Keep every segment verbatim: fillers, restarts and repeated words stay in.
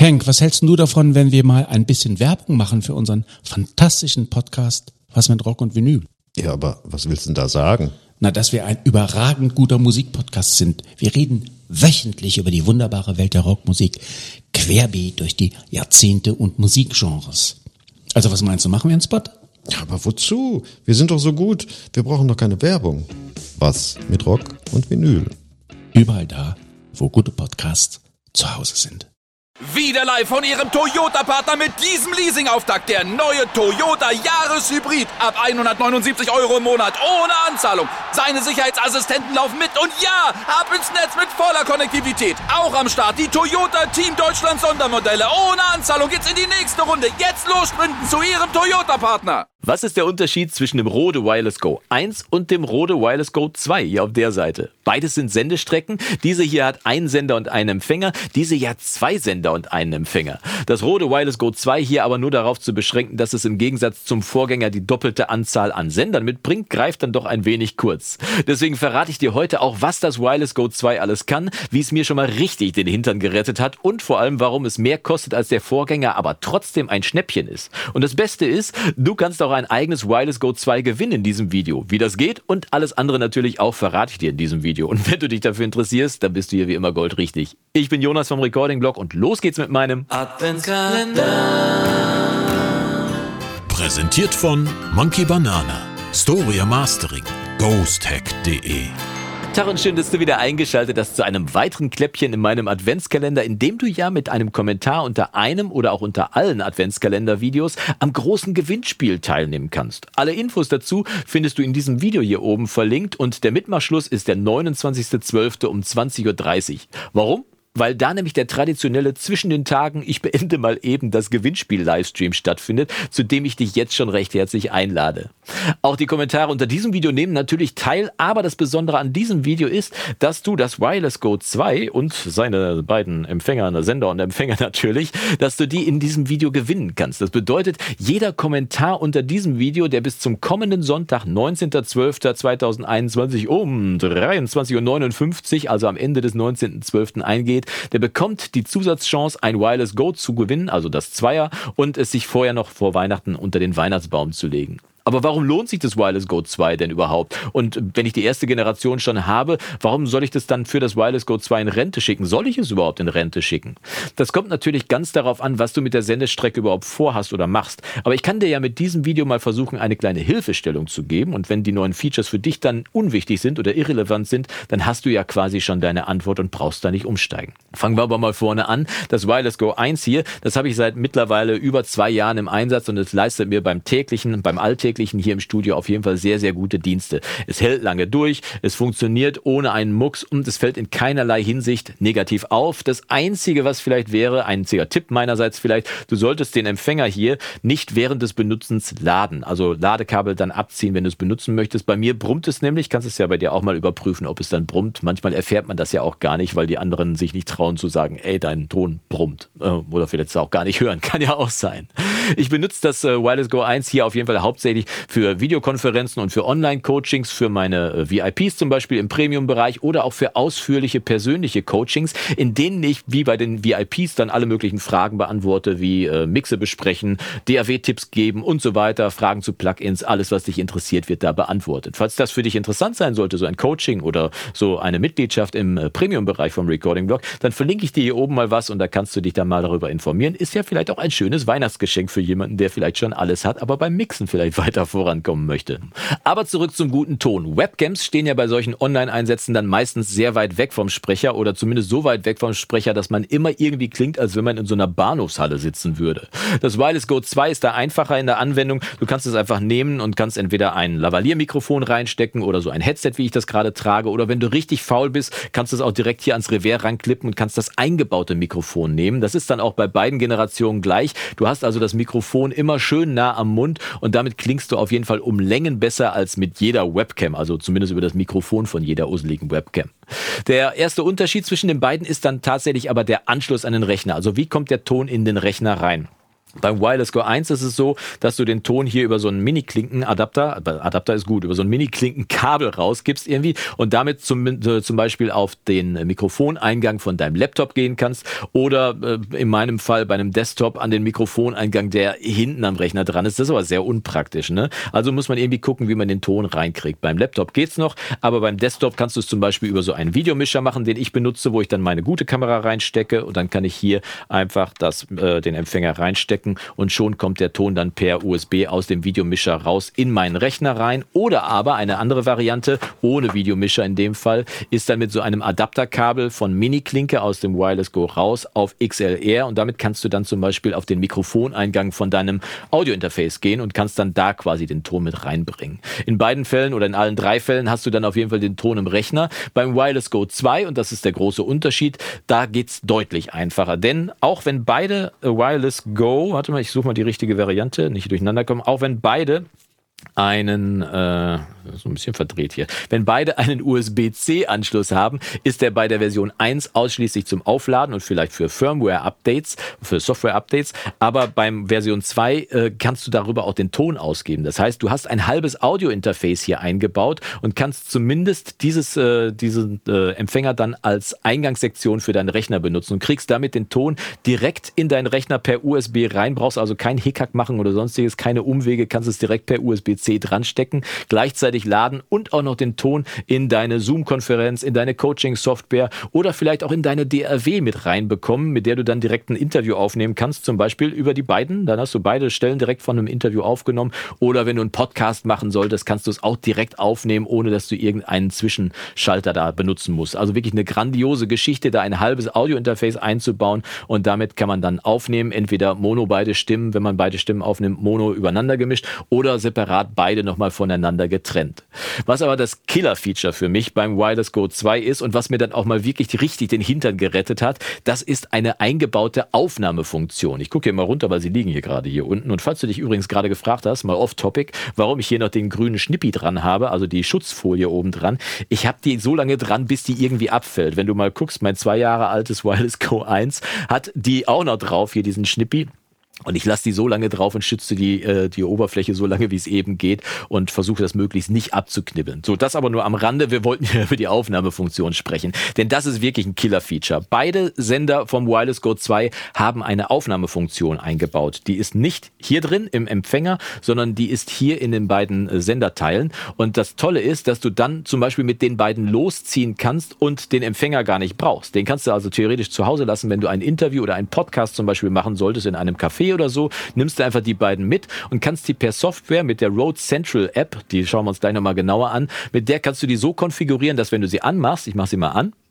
Henk, was hältst du davon, wenn wir mal ein bisschen Werbung machen für unseren fantastischen Podcast Was mit Rock und Vinyl? Ja, aber was willst du denn da sagen? Na, dass wir ein überragend guter Musikpodcast sind. Wir reden wöchentlich über die wunderbare Welt der Rockmusik, querbeet durch die Jahrzehnte und Musikgenres. Also was meinst du, machen wir einen Spot? Ja, aber wozu? Wir sind doch so gut. Wir brauchen doch keine Werbung. Was mit Rock und Vinyl? Überall da, wo gute Podcasts zu Hause sind. Wieder live von Ihrem Toyota-Partner mit diesem Leasing-Auftakt. Der neue Toyota Jahreshybrid. Ab hundertneunundsiebzig Euro im Monat. Ohne Anzahlung. Seine Sicherheitsassistenten laufen mit. Und ja, ab ins Netz mit voller Konnektivität. Auch am Start die Toyota Team Deutschland Sondermodelle. Ohne Anzahlung geht's in die nächste Runde. Jetzt los sprinten zu Ihrem Toyota-Partner. Was ist der Unterschied zwischen dem Rode Wireless Go eins und dem Rode Wireless Go zwei hier auf der Seite? Beides sind Sendestrecken. Diese hier hat einen Sender und einen Empfänger. Diese hier hat zwei Sender und einen Empfänger. Das Rode Wireless Go zwei hier aber nur darauf zu beschränken, dass es im Gegensatz zum Vorgänger die doppelte Anzahl an Sendern mitbringt, greift dann doch ein wenig kurz. Deswegen verrate ich dir heute auch, was das Wireless Go zwei alles kann, wie es mir schon mal richtig den Hintern gerettet hat und vor allem, warum es mehr kostet als der Vorgänger, aber trotzdem ein Schnäppchen ist. Und das Beste ist, du kannst auch ein eigenes Wireless Go zwei gewinnen in diesem Video. Wie das geht und alles andere natürlich auch verrate ich dir in diesem Video. Und wenn du dich dafür interessierst, dann bist du hier wie immer goldrichtig. Ich bin Jonas vom Recording Blog und los geht's mit meinem Adventskalender. Präsentiert von Monkey Banana, Storia Mastering, ghosthack punkt de. Tag und schön, dass du wieder eingeschaltet hast zu einem weiteren Kläppchen in meinem Adventskalender, in dem du ja mit einem Kommentar unter einem oder auch unter allen Adventskalender-Videos am großen Gewinnspiel teilnehmen kannst. Alle Infos dazu findest du in diesem Video hier oben verlinkt und der Mitmachschluss ist der neunundzwanzigster zwölfter um zwanzig Uhr dreißig. Warum? Weil da nämlich der traditionelle zwischen den Tagen, ich beende mal eben das Gewinnspiel-Livestream stattfindet, zu dem ich dich jetzt schon recht herzlich einlade. Auch die Kommentare unter diesem Video nehmen natürlich teil, aber das Besondere an diesem Video ist, dass du das Wireless Go zwei und seine beiden Empfänger, Sender und Empfänger natürlich, dass du die in diesem Video gewinnen kannst. Das bedeutet, jeder Kommentar unter diesem Video, der bis zum kommenden Sonntag, neunzehnter zwölfter zweitausendeinundzwanzig um dreiundzwanzig Uhr neunundfünfzig, also am Ende des neunzehnten zwölften eingeht, der bekommt die Zusatzchance, ein Wireless Go zu gewinnen, also das Zweier, und es sich vorher noch vor Weihnachten unter den Weihnachtsbaum zu legen. Aber warum lohnt sich das Wireless Go zwei denn überhaupt? Und wenn ich die erste Generation schon habe, warum soll ich das dann für das Wireless Go zwei in Rente schicken? Soll ich es überhaupt in Rente schicken? Das kommt natürlich ganz darauf an, was du mit der Sendestrecke überhaupt vorhast oder machst. Aber ich kann dir ja mit diesem Video mal versuchen, eine kleine Hilfestellung zu geben. Und wenn die neuen Features für dich dann unwichtig sind oder irrelevant sind, dann hast du ja quasi schon deine Antwort und brauchst da nicht umsteigen. Fangen wir aber mal vorne an. Das Wireless Go eins hier, das habe ich seit mittlerweile über zwei Jahren im Einsatz und es leistet mir beim täglichen, beim alltäglichen hier im Studio auf jeden Fall sehr, sehr gute Dienste. Es hält lange durch, es funktioniert ohne einen Mucks und es fällt in keinerlei Hinsicht negativ auf. Das Einzige, was vielleicht wäre, ein einziger Tipp meinerseits vielleicht, du solltest den Empfänger hier nicht während des Benutzens laden. Also Ladekabel dann abziehen, wenn du es benutzen möchtest. Bei mir brummt es nämlich, kannst es ja bei dir auch mal überprüfen, ob es dann brummt. Manchmal erfährt man das ja auch gar nicht, weil die anderen sich nicht trauen zu sagen, ey, dein Ton brummt. Oder vielleicht auch gar nicht hören, kann ja auch sein. Ich benutze das Wireless Go eins hier auf jeden Fall hauptsächlich für Videokonferenzen und für Online-Coachings, für meine V I Ps zum Beispiel im Premium-Bereich oder auch für ausführliche persönliche Coachings, in denen ich wie bei den V I Ps dann alle möglichen Fragen beantworte, wie äh, Mixe besprechen, D A W-Tipps geben und so weiter, Fragen zu Plugins, alles, was dich interessiert, wird da beantwortet. Falls das für dich interessant sein sollte, so ein Coaching oder so eine Mitgliedschaft im äh, Premium-Bereich vom Recording Blog, dann verlinke ich dir hier oben mal was und da kannst du dich dann mal darüber informieren. Ist ja vielleicht auch ein schönes Weihnachtsgeschenk für jemanden, der vielleicht schon alles hat, aber beim Mixen vielleicht weiter vorankommen möchte. Aber zurück zum guten Ton. Webcams stehen ja bei solchen Online-Einsätzen dann meistens sehr weit weg vom Sprecher oder zumindest so weit weg vom Sprecher, dass man immer irgendwie klingt, als wenn man in so einer Bahnhofshalle sitzen würde. Das Wireless Go zwei ist da einfacher in der Anwendung. Du kannst es einfach nehmen und kannst entweder ein Lavalier-Mikrofon reinstecken oder so ein Headset, wie ich das gerade trage, oder wenn du richtig faul bist, kannst du es auch direkt hier ans Revers ranklippen und kannst das eingebaute Mikrofon nehmen. Das ist dann auch bei beiden Generationen gleich. Du hast also das Mikrofon immer schön nah am Mund und damit klingst du auf jeden Fall um Längen besser als mit jeder Webcam, also zumindest über das Mikrofon von jeder usseligen Webcam. Der erste Unterschied zwischen den beiden ist dann tatsächlich aber der Anschluss an den Rechner. Also wie kommt der Ton in den Rechner rein? Beim Wireless Go eins ist es so, dass du den Ton hier über so einen Mini-Klinken-Adapter, Adapter ist gut, über so ein Mini-Klinken-Kabel rausgibst irgendwie und damit zum, äh, zum Beispiel auf den Mikrofoneingang von deinem Laptop gehen kannst oder äh, in meinem Fall bei einem Desktop an den Mikrofoneingang, der hinten am Rechner dran ist. Das ist aber sehr unpraktisch, ne? Also muss man irgendwie gucken, wie man den Ton reinkriegt. Beim Laptop geht's noch, aber beim Desktop kannst du es zum Beispiel über so einen Videomischer machen, den ich benutze, wo ich dann meine gute Kamera reinstecke und dann kann ich hier einfach das, äh, den Empfänger reinstecken und schon kommt der Ton dann per U S B aus dem Videomischer raus in meinen Rechner rein. Oder aber eine andere Variante, ohne Videomischer in dem Fall, ist dann mit so einem Adapterkabel von Mini-Klinke aus dem Wireless Go raus auf X L R und damit kannst du dann zum Beispiel auf den Mikrofoneingang von deinem Audiointerface gehen und kannst dann da quasi den Ton mit reinbringen. In beiden Fällen oder in allen drei Fällen hast du dann auf jeden Fall den Ton im Rechner. Beim Wireless Go zwei, und das ist der große Unterschied, da geht's deutlich einfacher, denn auch wenn beide Wireless Go, warte mal, ich suche mal die richtige Variante, nicht durcheinander kommen, auch wenn beide einen, äh, so ein bisschen verdreht hier, wenn beide einen U S B C Anschluss haben, ist der bei der Version eins ausschließlich zum Aufladen und vielleicht für Firmware-Updates, für Software-Updates, aber beim Version zwei äh, kannst du darüber auch den Ton ausgeben. Das heißt, du hast ein halbes Audio-Interface hier eingebaut und kannst zumindest dieses, äh, diesen äh, Empfänger dann als Eingangssektion für deinen Rechner benutzen und kriegst damit den Ton direkt in deinen Rechner per U S B rein, brauchst also keinen Hickhack machen oder sonstiges, keine Umwege, kannst es direkt per U S B C dran stecken, gleichzeitig laden und auch noch den Ton in deine Zoom-Konferenz, in deine Coaching-Software oder vielleicht auch in deine D A W mit reinbekommen, mit der du dann direkt ein Interview aufnehmen kannst, zum Beispiel über die beiden, dann hast du beide Stellen direkt von einem Interview aufgenommen oder wenn du einen Podcast machen solltest, kannst du es auch direkt aufnehmen, ohne dass du irgendeinen Zwischenschalter da benutzen musst. Also wirklich eine grandiose Geschichte, da ein halbes Audio-Interface einzubauen und damit kann man dann aufnehmen, entweder Mono beide Stimmen, wenn man beide Stimmen aufnimmt, Mono übereinander gemischt oder separat beide nochmal voneinander getrennt. Was aber das Killer-Feature für mich beim Wireless Go zwei ist und was mir dann auch mal wirklich richtig den Hintern gerettet hat, das ist eine eingebaute Aufnahmefunktion. Ich gucke hier mal runter, weil sie liegen hier gerade hier unten. Und falls du dich übrigens gerade gefragt hast, mal off-topic, warum ich hier noch den grünen Schnippi dran habe, also die Schutzfolie oben dran, ich habe die so lange dran, bis die irgendwie abfällt. Wenn du mal guckst, mein zwei Jahre altes Wireless Go eins hat die auch noch drauf, hier diesen Schnippi. Und ich lasse die so lange drauf und schütze die, äh, die Oberfläche so lange, wie es eben geht und versuche das möglichst nicht abzuknibbeln. So, das aber nur am Rande. Wir wollten ja über die Aufnahmefunktion sprechen, denn das ist wirklich ein Killer-Feature. Beide Sender vom Wireless Go zwei haben eine Aufnahmefunktion eingebaut. Die ist nicht hier drin im Empfänger, sondern die ist hier in den beiden äh, Senderteilen. Und das Tolle ist, dass du dann zum Beispiel mit den beiden losziehen kannst und den Empfänger gar nicht brauchst. Den kannst du also theoretisch zu Hause lassen, wenn du ein Interview oder einen Podcast zum Beispiel machen solltest in einem Café oder so, nimmst du einfach die beiden mit und kannst die per Software mit der Rode Central App, die schauen wir uns gleich nochmal genauer an, mit der kannst du die so konfigurieren, dass wenn du sie anmachst, ich mache sie mal an,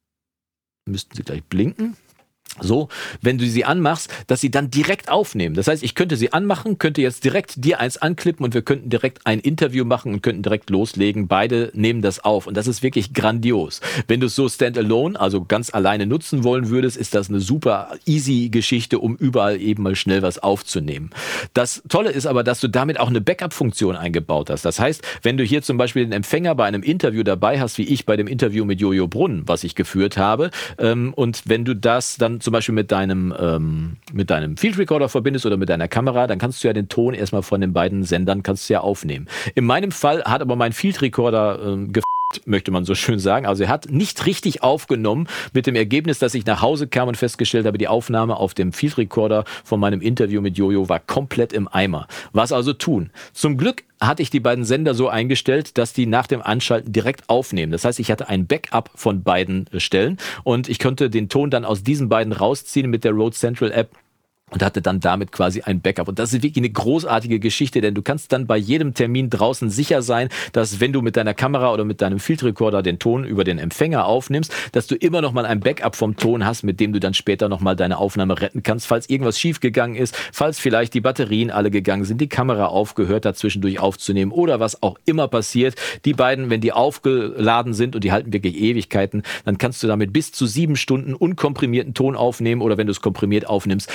müssten sie gleich blinken. So, wenn du sie anmachst, dass sie dann direkt aufnehmen. Das heißt, ich könnte sie anmachen, könnte jetzt direkt dir eins anklippen und wir könnten direkt ein Interview machen und könnten direkt loslegen. Beide nehmen das auf und das ist wirklich grandios. Wenn du es so standalone, also ganz alleine nutzen wollen würdest, ist das eine super easy Geschichte, um überall eben mal schnell was aufzunehmen. Das Tolle ist aber, dass du damit auch eine Backup-Funktion eingebaut hast. Das heißt, wenn du hier zum Beispiel den Empfänger bei einem Interview dabei hast, wie ich bei dem Interview mit Jojo Brunn, was ich geführt habe, ähm, und wenn du das dann zum Beispiel mit deinem, ähm, mit deinem Field Recorder verbindest oder mit deiner Kamera, dann kannst du ja den Ton erstmal von den beiden Sendern kannst du ja aufnehmen. In meinem Fall hat aber mein Field Recorder ähm, ge möchte man so schön sagen. Also er hat nicht richtig aufgenommen mit dem Ergebnis, dass ich nach Hause kam und festgestellt habe, die Aufnahme auf dem Field Recorder von meinem Interview mit Jojo war komplett im Eimer. Was also tun? Zum Glück hatte ich die beiden Sender so eingestellt, dass die nach dem Anschalten direkt aufnehmen. Das heißt, ich hatte ein Backup von beiden Stellen und ich konnte den Ton dann aus diesen beiden rausziehen mit der Rode Central App und hatte dann damit quasi ein Backup. Und das ist wirklich eine großartige Geschichte, denn du kannst dann bei jedem Termin draußen sicher sein, dass wenn du mit deiner Kamera oder mit deinem Field Recorder den Ton über den Empfänger aufnimmst, dass du immer noch mal ein Backup vom Ton hast, mit dem du dann später noch mal deine Aufnahme retten kannst, falls irgendwas schiefgegangen ist, falls vielleicht die Batterien alle gegangen sind, die Kamera aufgehört hat, zwischendurch aufzunehmen oder was auch immer passiert. Die beiden, wenn die aufgeladen sind und die halten wirklich Ewigkeiten, dann kannst du damit bis zu sieben Stunden unkomprimierten Ton aufnehmen oder wenn du es komprimiert aufnimmst, sogar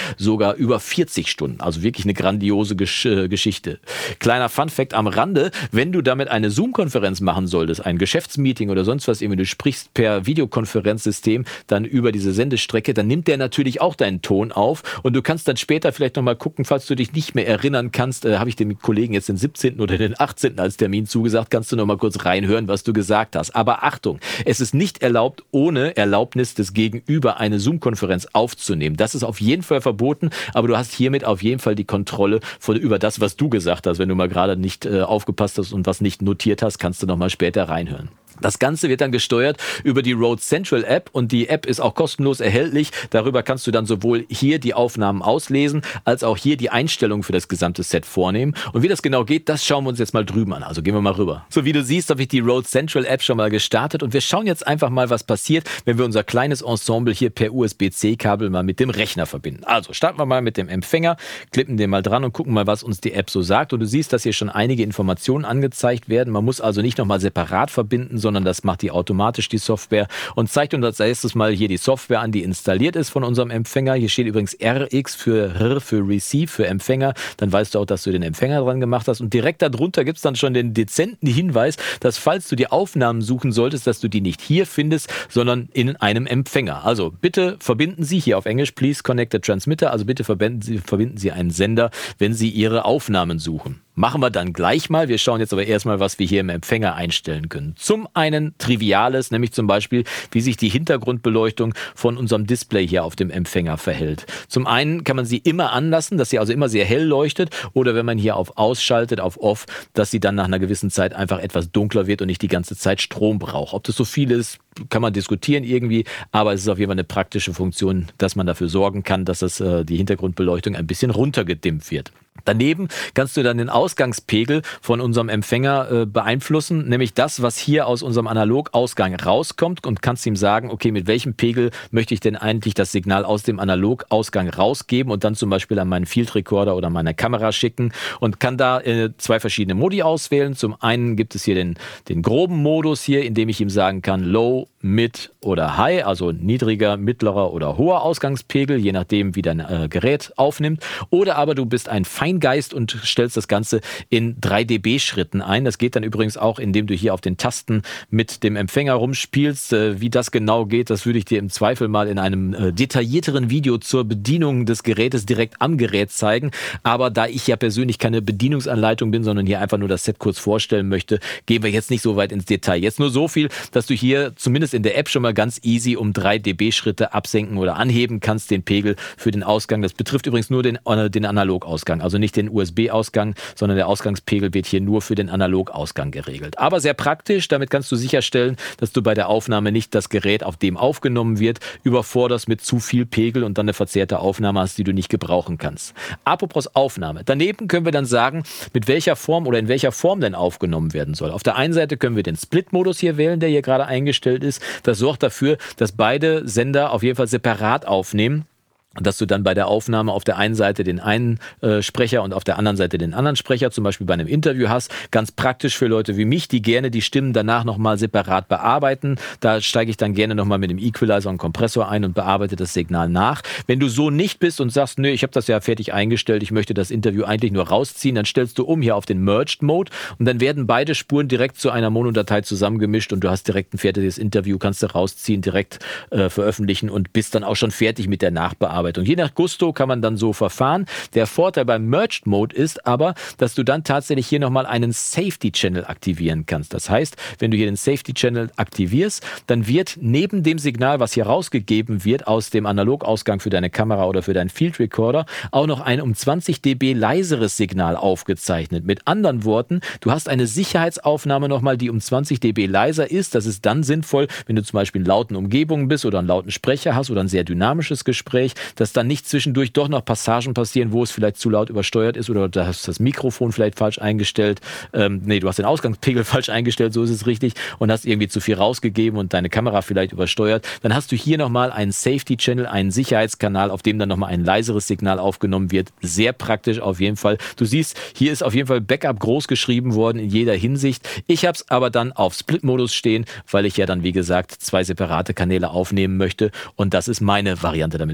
sogar über vierzig Stunden. Also wirklich eine grandiose Gesch- äh, Geschichte. Kleiner Funfact am Rande, wenn du damit eine Zoom-Konferenz machen solltest, ein Geschäftsmeeting oder sonst was, irgendwie du sprichst per Videokonferenzsystem dann über diese Sendestrecke, dann nimmt der natürlich auch deinen Ton auf und du kannst dann später vielleicht nochmal gucken, falls du dich nicht mehr erinnern kannst, äh, habe ich dem Kollegen jetzt den siebzehnten oder den achtzehnten als Termin zugesagt, kannst du nochmal kurz reinhören, was du gesagt hast. Aber Achtung, es ist nicht erlaubt, ohne Erlaubnis des Gegenüber eine Zoom-Konferenz aufzunehmen. Das ist auf jeden Fall verboten, aber du hast hiermit auf jeden Fall die Kontrolle von, über das, was du gesagt hast. Wenn du mal gerade nicht äh, aufgepasst hast und was nicht notiert hast, kannst du nochmal später reinhören. Das Ganze wird dann gesteuert über die Rode Central App und die App ist auch kostenlos erhältlich. Darüber kannst du dann sowohl hier die Aufnahmen auslesen, als auch hier die Einstellungen für das gesamte Set vornehmen. Und wie das genau geht, das schauen wir uns jetzt mal drüben an. Also gehen wir mal rüber. So, wie du siehst, habe ich die Rode Central App schon mal gestartet und wir schauen jetzt einfach mal, was passiert, wenn wir unser kleines Ensemble hier per U S B C Kabel mal mit dem Rechner verbinden. Also starten wir mal mit dem Empfänger, klippen den mal dran und gucken mal, was uns die App so sagt. Und du siehst, dass hier schon einige Informationen angezeigt werden. Man muss also nicht nochmal separat verbinden, sondern das macht die automatisch, die Software, und zeigt uns als erstes mal hier die Software an, die installiert ist von unserem Empfänger. Hier steht übrigens R X für R für Receive, für Empfänger. Dann weißt du auch, dass du den Empfänger dran gemacht hast. Und direkt darunter gibt es dann schon den dezenten Hinweis, dass falls du die Aufnahmen suchen solltest, dass du die nicht hier findest, sondern in einem Empfänger. Also bitte verbinden Sie, hier auf Englisch, please connect a transmitter, also bitte verbinden Sie, verbinden Sie einen Sender, wenn Sie Ihre Aufnahmen suchen. Machen wir dann gleich mal. Wir schauen jetzt aber erstmal, was wir hier im Empfänger einstellen können. Zum einen Triviales, nämlich zum Beispiel, wie sich die Hintergrundbeleuchtung von unserem Display hier auf dem Empfänger verhält. Zum einen kann man sie immer anlassen, dass sie also immer sehr hell leuchtet, oder wenn man hier auf Ausschaltet, auf Off, dass sie dann nach einer gewissen Zeit einfach etwas dunkler wird und nicht die ganze Zeit Strom braucht. Ob das so viel ist, kann man diskutieren irgendwie, aber es ist auf jeden Fall eine praktische Funktion, dass man dafür sorgen kann, dass das, äh, die Hintergrundbeleuchtung ein bisschen runtergedimmt wird. Daneben kannst du dann den Ausgangspegel von unserem Empfänger äh, beeinflussen, nämlich das, was hier aus unserem Analogausgang rauskommt, und kannst ihm sagen, okay, mit welchem Pegel möchte ich denn eigentlich das Signal aus dem Analogausgang rausgeben und dann zum Beispiel an meinen Field Recorder oder meine Kamera schicken, und kann da äh, zwei verschiedene Modi auswählen. Zum einen gibt es hier den, den groben Modus hier, in dem ich ihm sagen kann, Low, Mid oder High, also niedriger, mittlerer oder hoher Ausgangspegel, je nachdem, wie dein äh, Gerät aufnimmt. Oder aber du bist ein Feingeist und stellst das Ganze in drei DB Schritten ein. Das geht dann übrigens auch, indem du hier auf den Tasten mit dem Empfänger rumspielst. Äh, wie das genau geht, das würde ich dir im Zweifel mal in einem äh, detaillierteren Video zur Bedienung des Gerätes direkt am Gerät zeigen. Aber da ich ja persönlich keine Bedienungsanleitung bin, sondern hier einfach nur das Set kurz vorstellen möchte, gehen wir jetzt nicht so weit ins Detail. Jetzt nur so viel, dass du hier zumindest in der App schon mal ganz easy um drei DB Schritte absenken oder anheben kannst, den Pegel für den Ausgang. Das betrifft übrigens nur den, äh, den Analogausgang, also nicht den U S B-Ausgang, sondern der Ausgangspegel wird hier nur für den Analogausgang geregelt. Aber sehr praktisch, damit kannst du sicherstellen, dass du bei der Aufnahme nicht das Gerät, auf dem aufgenommen wird, überforderst mit zu viel Pegel und dann eine verzerrte Aufnahme hast, die du nicht gebrauchen kannst. Apropos Aufnahme. Daneben können wir dann sagen, mit welcher Form oder in welcher Form denn aufgenommen werden soll. Auf der einen Seite können wir den Split-Modus hier wählen, der hier gerade eingestellt ist. Das sorgt dafür, dass beide Sender auf jeden Fall separat aufnehmen. Dass du dann bei der Aufnahme auf der einen Seite den einen äh, Sprecher und auf der anderen Seite den anderen Sprecher, zum Beispiel bei einem Interview hast. Ganz praktisch für Leute wie mich, die gerne die Stimmen danach nochmal separat bearbeiten. Da steige ich dann gerne nochmal mit dem Equalizer und Kompressor ein und bearbeite das Signal nach. Wenn du so nicht bist und sagst, nö, ich habe das ja fertig eingestellt, ich möchte das Interview eigentlich nur rausziehen, dann stellst du um hier auf den Merged Mode und dann werden beide Spuren direkt zu einer Monodatei zusammengemischt und du hast direkt ein fertiges Interview, kannst du rausziehen, direkt äh, veröffentlichen und bist dann auch schon fertig mit der Nachbearbeitung. Und je nach Gusto kann man dann so verfahren. Der Vorteil beim Merged Mode ist aber, dass du dann tatsächlich hier nochmal einen Safety Channel aktivieren kannst. Das heißt, wenn du hier den Safety Channel aktivierst, dann wird neben dem Signal, was hier rausgegeben wird aus dem Analogausgang für deine Kamera oder für deinen Field Recorder, auch noch ein um zwanzig DB leiseres Signal aufgezeichnet. Mit anderen Worten, du hast eine Sicherheitsaufnahme nochmal, die um zwanzig DB leiser ist. Das ist dann sinnvoll, wenn du zum Beispiel in lauten Umgebungen bist oder einen lauten Sprecher hast oder ein sehr dynamisches Gespräch, dass dann nicht zwischendurch doch noch Passagen passieren, wo es vielleicht zu laut übersteuert ist oder du hast das Mikrofon vielleicht falsch eingestellt. Ähm, nee, du hast den Ausgangspegel falsch eingestellt, so ist es richtig, und hast irgendwie zu viel rausgegeben und deine Kamera vielleicht übersteuert. Dann hast du hier nochmal einen Safety Channel, einen Sicherheitskanal, auf dem dann nochmal ein leiseres Signal aufgenommen wird. Sehr praktisch auf jeden Fall. Du siehst, hier ist auf jeden Fall Backup groß geschrieben worden in jeder Hinsicht. Ich habe es aber dann auf Split-Modus stehen, weil ich ja dann, wie gesagt, zwei separate Kanäle aufnehmen möchte, und das ist meine Variante, damit umzugehen.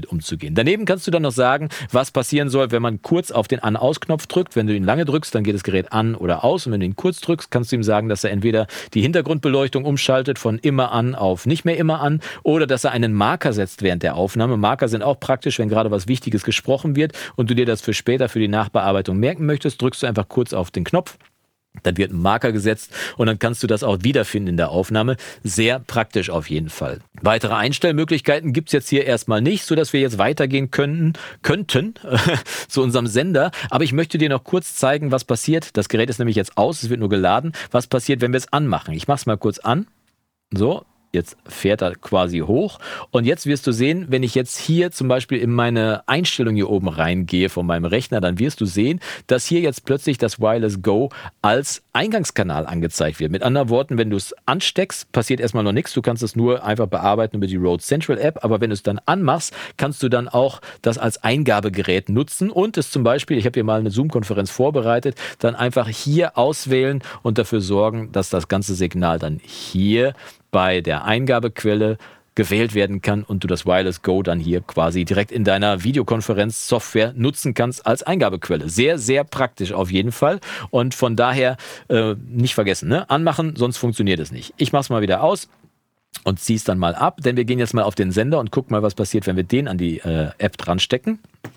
sehen. Daneben kannst du dann noch sagen, was passieren soll, wenn man kurz auf den An-Aus-Knopf drückt. Wenn du ihn lange drückst, dann geht das Gerät an oder aus. Und wenn du ihn kurz drückst, kannst du ihm sagen, dass er entweder die Hintergrundbeleuchtung umschaltet von immer an auf nicht mehr immer an oder dass er einen Marker setzt während der Aufnahme. Marker sind auch praktisch, wenn gerade was Wichtiges gesprochen wird und du dir das für später, für die Nachbearbeitung merken möchtest, drückst du einfach kurz auf den Knopf. Dann wird ein Marker gesetzt und dann kannst du das auch wiederfinden in der Aufnahme. Sehr praktisch auf jeden Fall. Weitere Einstellmöglichkeiten gibt's jetzt hier erstmal nicht, sodass wir jetzt weitergehen könnten, könnten zu unserem Sender. Aber ich möchte dir noch kurz zeigen, was passiert. Das Gerät ist nämlich jetzt aus, es wird nur geladen. Was passiert, wenn wir es anmachen? Ich mache es mal kurz an. So. Jetzt fährt er quasi hoch und jetzt wirst du sehen, wenn ich jetzt hier zum Beispiel in meine Einstellung hier oben reingehe von meinem Rechner, dann wirst du sehen, dass hier jetzt plötzlich das Wireless Go als Eingangskanal angezeigt wird. Mit anderen Worten, wenn du es ansteckst, passiert erstmal noch nichts. Du kannst es nur einfach bearbeiten über die Rode Central App, aber wenn du es dann anmachst, kannst du dann auch das als Eingabegerät nutzen und es zum Beispiel, ich habe hier mal eine Zoom-Konferenz vorbereitet, dann einfach hier auswählen und dafür sorgen, dass das ganze Signal dann hier bei der Eingabequelle gewählt werden kann und du das Wireless Go dann hier quasi direkt in deiner Videokonferenzsoftware nutzen kannst als Eingabequelle. Sehr, sehr praktisch auf jeden Fall und von daher äh, nicht vergessen, ne? Anmachen, sonst funktioniert es nicht. Ich mache es mal wieder aus und ziehe es dann mal ab, denn wir gehen jetzt mal auf den Sender und gucken mal, was passiert, wenn wir den an die äh, App dran stecken.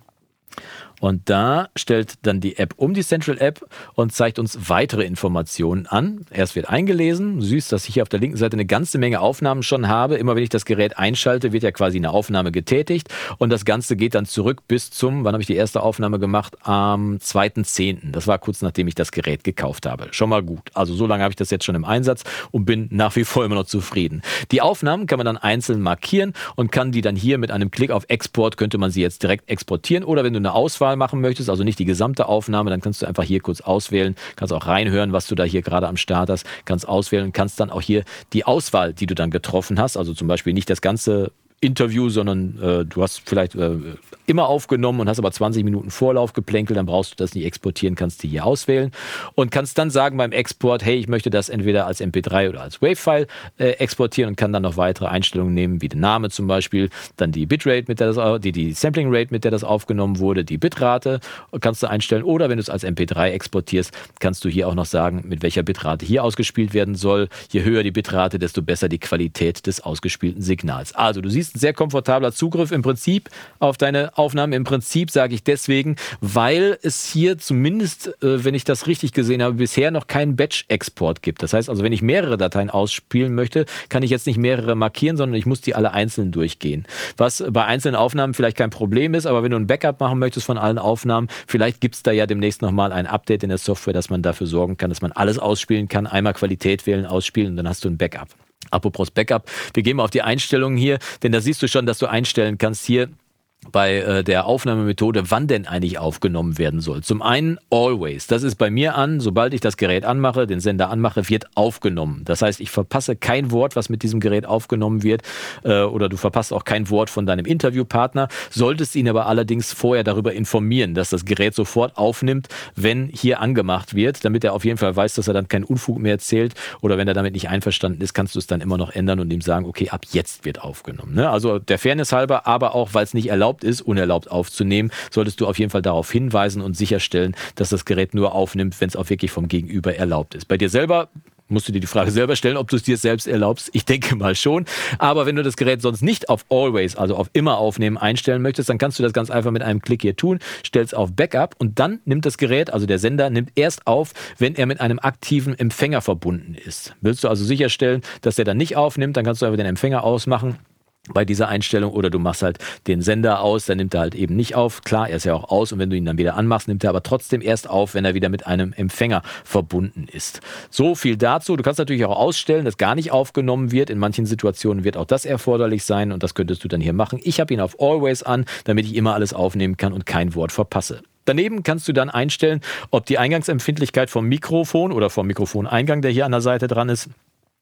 Und da stellt dann die App um, die Central App, und zeigt uns weitere Informationen an. Erst wird eingelesen. Du siehst, dass ich hier auf der linken Seite eine ganze Menge Aufnahmen schon habe. Immer wenn ich das Gerät einschalte, wird ja quasi eine Aufnahme getätigt. Und das Ganze geht dann zurück bis zum, wann habe ich die erste Aufnahme gemacht? Am zweiten zehnten Das war kurz nachdem ich das Gerät gekauft habe. Schon mal gut. Also so lange habe ich das jetzt schon im Einsatz und bin nach wie vor immer noch zufrieden. Die Aufnahmen kann man dann einzeln markieren und kann die dann hier mit einem Klick auf Export, könnte man sie jetzt direkt exportieren. Oder wenn du eine Auswahl machen möchtest, also nicht die gesamte Aufnahme, dann kannst du einfach hier kurz auswählen, kannst auch reinhören, was du da hier gerade am Start hast, kannst auswählen und kannst dann auch hier die Auswahl, die du dann getroffen hast, also zum Beispiel nicht das ganze Interview, sondern äh, du hast vielleicht äh, immer aufgenommen und hast aber zwanzig Minuten Vorlauf geplänkelt, dann brauchst du das nicht exportieren, kannst die hier auswählen und kannst dann sagen beim Export, hey, ich möchte das entweder als M P drei oder als Wave-File äh, exportieren und kann dann noch weitere Einstellungen nehmen, wie den Namen zum Beispiel, dann die Bitrate, mit der das, die, die Sampling-Rate, mit der das aufgenommen wurde, die Bitrate kannst du einstellen oder wenn du es als M P drei exportierst, kannst du hier auch noch sagen, mit welcher Bitrate hier ausgespielt werden soll. Je höher die Bitrate, desto besser die Qualität des ausgespielten Signals. Also du siehst, ein sehr komfortabler Zugriff im Prinzip auf deine Aufnahmen. Im Prinzip sage ich deswegen, weil es hier zumindest, äh, wenn ich das richtig gesehen habe, bisher noch keinen Batch-Export gibt. Das heißt also, wenn ich mehrere Dateien ausspielen möchte, kann ich jetzt nicht mehrere markieren, sondern ich muss die alle einzeln durchgehen. Was bei einzelnen Aufnahmen vielleicht kein Problem ist, aber wenn du ein Backup machen möchtest von allen Aufnahmen, vielleicht gibt es da ja demnächst nochmal ein Update in der Software, dass man dafür sorgen kann, dass man alles ausspielen kann, einmal Qualität wählen, ausspielen und dann hast du ein Backup. Apropos Backup, wir gehen mal auf die Einstellungen hier, denn da siehst du schon, dass du einstellen kannst hier bei äh, der Aufnahmemethode, wann denn eigentlich aufgenommen werden soll. Zum einen always. Das ist bei mir an, sobald ich das Gerät anmache, den Sender anmache, wird aufgenommen. Das heißt, ich verpasse kein Wort, was mit diesem Gerät aufgenommen wird äh, oder du verpasst auch kein Wort von deinem Interviewpartner, solltest ihn aber allerdings vorher darüber informieren, dass das Gerät sofort aufnimmt, wenn hier angemacht wird, damit er auf jeden Fall weiß, dass er dann keinen Unfug mehr erzählt oder wenn er damit nicht einverstanden ist, kannst du es dann immer noch ändern und ihm sagen, okay, ab jetzt wird aufgenommen. Ne? Also der Fairness halber, aber auch, weil es nicht erlaubt ist, unerlaubt aufzunehmen, solltest du auf jeden Fall darauf hinweisen und sicherstellen, dass das Gerät nur aufnimmt, wenn es auch wirklich vom Gegenüber erlaubt ist. Bei dir selber musst du dir die Frage selber stellen, ob du es dir selbst erlaubst. Ich denke mal schon. Aber wenn du das Gerät sonst nicht auf Always, also auf immer aufnehmen, einstellen möchtest, dann kannst du das ganz einfach mit einem Klick hier tun, stellst auf Backup und dann nimmt das Gerät, also der Sender, nimmt erst auf, wenn er mit einem aktiven Empfänger verbunden ist. Willst du also sicherstellen, dass der dann nicht aufnimmt, dann kannst du einfach den Empfänger ausmachen bei dieser Einstellung oder du machst halt den Sender aus, dann nimmt er halt eben nicht auf. Klar, er ist ja auch aus und wenn du ihn dann wieder anmachst, nimmt er aber trotzdem erst auf, wenn er wieder mit einem Empfänger verbunden ist. So viel dazu. Du kannst natürlich auch ausstellen, dass gar nicht aufgenommen wird. In manchen Situationen wird auch das erforderlich sein und das könntest du dann hier machen. Ich habe ihn auf Always an, damit ich immer alles aufnehmen kann und kein Wort verpasse. Daneben kannst du dann einstellen, ob die Eingangsempfindlichkeit vom Mikrofon oder vom Mikrofoneingang, der hier an der Seite dran ist,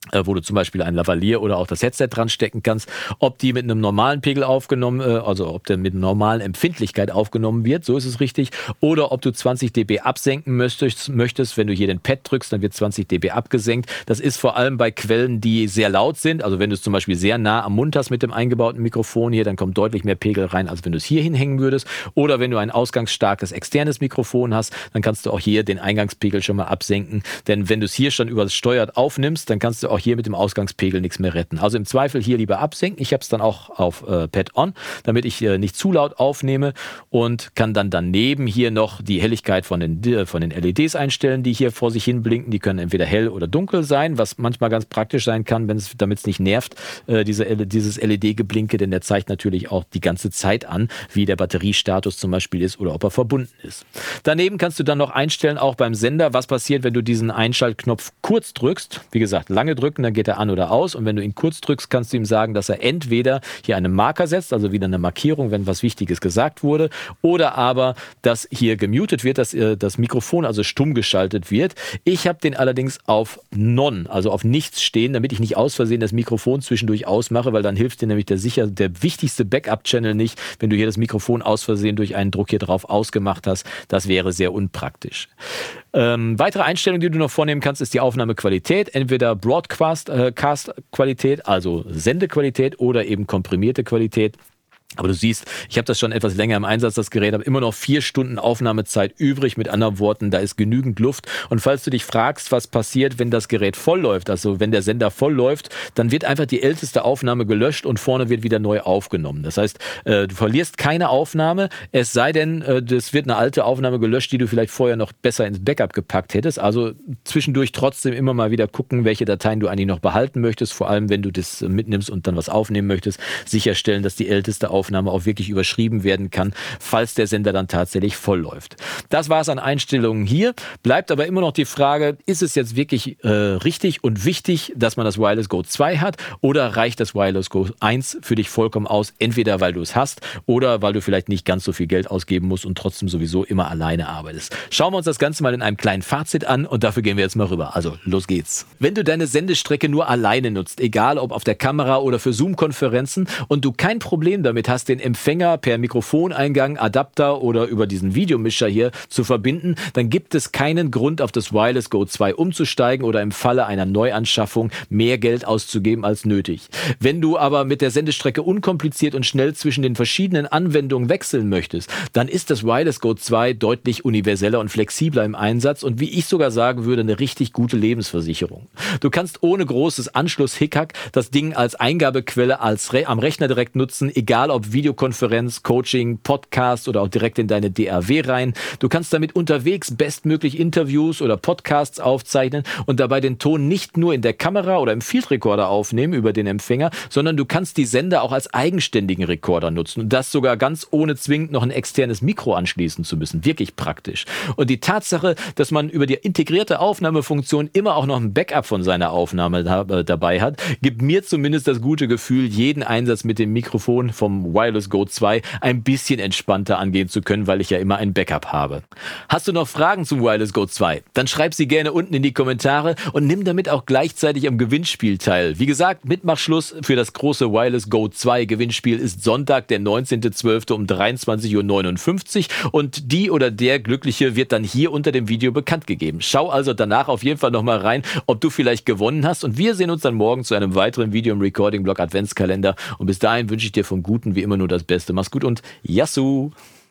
wo du zum Beispiel ein Lavalier oder auch das Headset dran stecken kannst, ob die mit einem normalen Pegel aufgenommen, also ob der mit einer normalen Empfindlichkeit aufgenommen wird, so ist es richtig, oder ob du zwanzig Dezibel absenken möchtest, möchtest, wenn du hier den Pad drückst, dann wird zwanzig Dezibel abgesenkt. Das ist vor allem bei Quellen, die sehr laut sind, also wenn du es zum Beispiel sehr nah am Mund hast mit dem eingebauten Mikrofon hier, dann kommt deutlich mehr Pegel rein, als wenn du es hier hinhängen würdest, oder wenn du ein ausgangsstarkes externes Mikrofon hast, dann kannst du auch hier den Eingangspegel schon mal absenken, denn wenn du es hier schon übersteuert aufnimmst, dann kannst du auch hier mit dem Ausgangspegel nichts mehr retten. Also im Zweifel hier lieber absenken. Ich habe es dann auch auf äh, Pad On, damit ich äh, nicht zu laut aufnehme und kann dann daneben hier noch die Helligkeit von den, äh, von den L E Ds einstellen, die hier vor sich hin blinken. Die können entweder hell oder dunkel sein, was manchmal ganz praktisch sein kann, damit es nicht nervt, äh, diese, dieses L E D-Geblinke, denn der zeigt natürlich auch die ganze Zeit an, wie der Batteriestatus zum Beispiel ist oder ob er verbunden ist. Daneben kannst du dann noch einstellen, auch beim Sender, was passiert, wenn du diesen Einschaltknopf kurz drückst. Wie gesagt, lange drücken, dann geht er an oder aus, und wenn du ihn kurz drückst, kannst du ihm sagen, dass er entweder hier einen Marker setzt, also wieder eine Markierung, wenn was Wichtiges gesagt wurde, oder aber, dass hier gemutet wird, dass äh, das Mikrofon also stumm geschaltet wird. Ich habe den allerdings auf None, also auf nichts stehen, damit ich nicht aus Versehen das Mikrofon zwischendurch ausmache, weil dann hilft dir nämlich der sicher der wichtigste Backup-Channel nicht, wenn du hier das Mikrofon aus Versehen durch einen Druck hier drauf ausgemacht hast. Das wäre sehr unpraktisch. Ähm, weitere Einstellungen, die du noch vornehmen kannst, ist die Aufnahmequalität. Entweder Broadcast-Qualität, äh, also Sendequalität, oder eben komprimierte Qualität. Aber du siehst, ich habe das schon etwas länger im Einsatz, das Gerät, habe immer noch vier Stunden Aufnahmezeit übrig. Mit anderen Worten, da ist genügend Luft. Und falls du dich fragst, was passiert, wenn das Gerät voll läuft, also wenn der Sender voll läuft, dann wird einfach die älteste Aufnahme gelöscht und vorne wird wieder neu aufgenommen. Das heißt, du verlierst keine Aufnahme, es sei denn, es wird eine alte Aufnahme gelöscht, die du vielleicht vorher noch besser ins Backup gepackt hättest. Also zwischendurch trotzdem immer mal wieder gucken, welche Dateien du eigentlich noch behalten möchtest, vor allem wenn du das mitnimmst und dann was aufnehmen möchtest, sicherstellen, dass die älteste Aufnahme Aufnahme auch wirklich überschrieben werden kann, falls der Sender dann tatsächlich voll läuft. Das war es an Einstellungen hier. Bleibt aber immer noch die Frage, ist es jetzt wirklich äh, richtig und wichtig, dass man das Wireless Go zwei hat, oder reicht das Wireless Go eins für dich vollkommen aus, entweder weil du es hast oder weil du vielleicht nicht ganz so viel Geld ausgeben musst und trotzdem sowieso immer alleine arbeitest. Schauen wir uns das Ganze mal in einem kleinen Fazit an, und dafür gehen wir jetzt mal rüber. Also, los geht's. Wenn du deine Sendestrecke nur alleine nutzt, egal ob auf der Kamera oder für Zoom-Konferenzen, und du kein Problem damit hast, den Empfänger per Mikrofoneingang, Adapter oder über diesen Videomischer hier zu verbinden, dann gibt es keinen Grund, auf das Wireless Go zwei umzusteigen oder im Falle einer Neuanschaffung mehr Geld auszugeben als nötig. Wenn du aber mit der Sendestrecke unkompliziert und schnell zwischen den verschiedenen Anwendungen wechseln möchtest, dann ist das Wireless Go zwei deutlich universeller und flexibler im Einsatz und, wie ich sogar sagen würde, eine richtig gute Lebensversicherung. Du kannst ohne großes Anschluss-Hickhack das Ding als Eingabequelle als Re- am Rechner direkt nutzen, egal ob Videokonferenz, Coaching, Podcast oder auch direkt in deine D A W rein. Du kannst damit unterwegs bestmöglich Interviews oder Podcasts aufzeichnen und dabei den Ton nicht nur in der Kamera oder im Field Recorder aufnehmen über den Empfänger, sondern du kannst die Sender auch als eigenständigen Rekorder nutzen, und das sogar ganz ohne zwingend noch ein externes Mikro anschließen zu müssen. Wirklich praktisch. Und die Tatsache, dass man über die integrierte Aufnahmefunktion immer auch noch ein Backup von seiner Aufnahme da, äh, dabei hat, gibt mir zumindest das gute Gefühl, jeden Einsatz mit dem Mikrofon vom Wireless Go zwei ein bisschen entspannter angehen zu können, weil ich ja immer ein Backup habe. Hast du noch Fragen zum Wireless Go zwei? Dann schreib sie gerne unten in die Kommentare und nimm damit auch gleichzeitig am Gewinnspiel teil. Wie gesagt, Mitmachschluss für das große Wireless Go zwei Gewinnspiel ist Sonntag, der neunzehnten zwölften um dreiundzwanzig Uhr neunundfünfzig, und die oder der Glückliche wird dann hier unter dem Video bekannt gegeben. Schau also danach auf jeden Fall nochmal rein, ob du vielleicht gewonnen hast, und wir sehen uns dann morgen zu einem weiteren Video im Recording-Blog Adventskalender, und bis dahin wünsche ich dir vom Guten wie immer nur das Beste. Mach's gut und Yassou!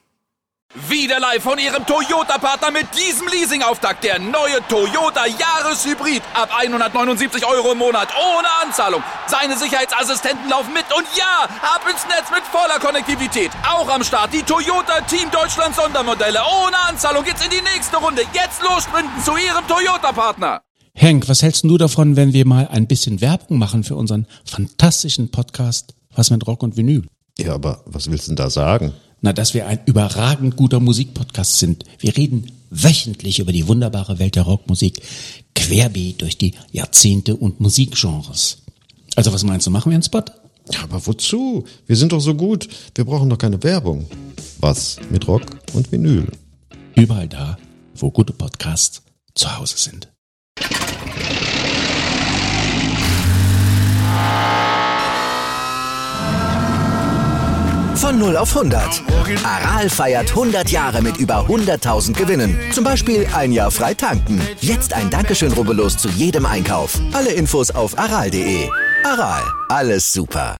Wieder live von Ihrem Toyota-Partner mit diesem Leasing-Auftakt. Der neue Toyota Jahreshybrid. Ab hundertneunundsiebzig Euro im Monat. Ohne Anzahlung. Seine Sicherheitsassistenten laufen mit. Und ja, ab ins Netz mit voller Konnektivität. Auch am Start die Toyota Team Deutschland Sondermodelle. Ohne Anzahlung geht's in die nächste Runde. Jetzt los sprinten zu Ihrem Toyota-Partner. Henk, was hältst du davon, wenn wir mal ein bisschen Werbung machen für unseren fantastischen Podcast Was mit Rock und Vinyl? Ja, aber was willst du denn da sagen? Na, dass wir ein überragend guter Musikpodcast sind. Wir reden wöchentlich über die wunderbare Welt der Rockmusik, querbeet durch die Jahrzehnte und Musikgenres. Also was meinst du, machen wir einen Spot? Ja, aber wozu? Wir sind doch so gut. Wir brauchen doch keine Werbung. Was mit Rock und Vinyl? Überall da, wo gute Podcasts zu Hause sind. Von null auf hundert. Aral feiert hundert Jahre mit über hunderttausend Gewinnen. Zum Beispiel ein Jahr frei tanken. Jetzt ein Dankeschön, rubbellos zu jedem Einkauf. Alle Infos auf aral punkt de. Aral, alles super.